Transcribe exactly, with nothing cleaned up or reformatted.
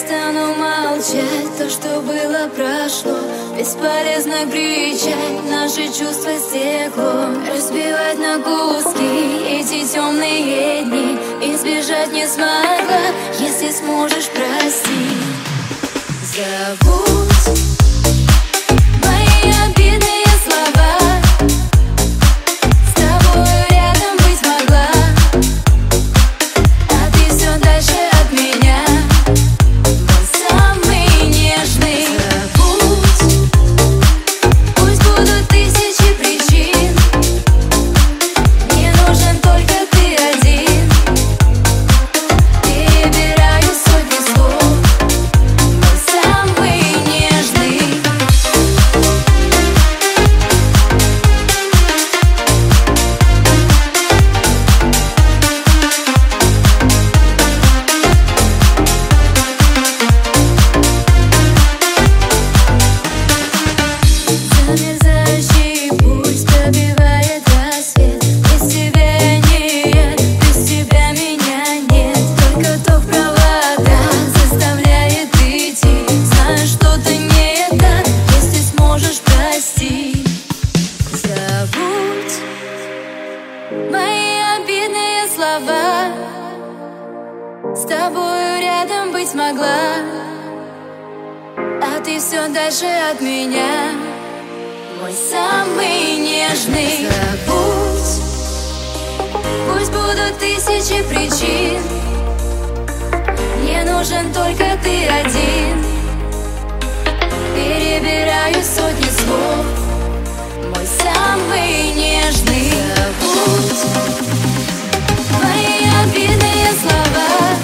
стану молчать, то, что было, прошло. Бесполезно кричать, наши чувства стекло. Разбивать на куски эти темные дни. Избежать не смогла, если сможешь, прости. Забудь мои обидные слова. С тобою рядом быть могла, а ты все дальше от меня. Мой самый нежный. Забудь, пусть будут тысячи причин. Мне нужен только ты один. Перебираю сотни слов. Мой самый нежный. Замерзающий пульс пробивает рассвет. Без тебя я не я, без тебя меня нет. Только ток в проводах заставляет идти. Знаю, что-то не так, если сможешь, прости. Забудь мои обидные слова. С тобою рядом быть могла, а ты все дальше от меня. Мой самый нежный. Забудь, пусть будут тысячи причин. Мне нужен только ты один. Перебираю сотни слов. Мой самый нежный. Забудь мои обидные слова.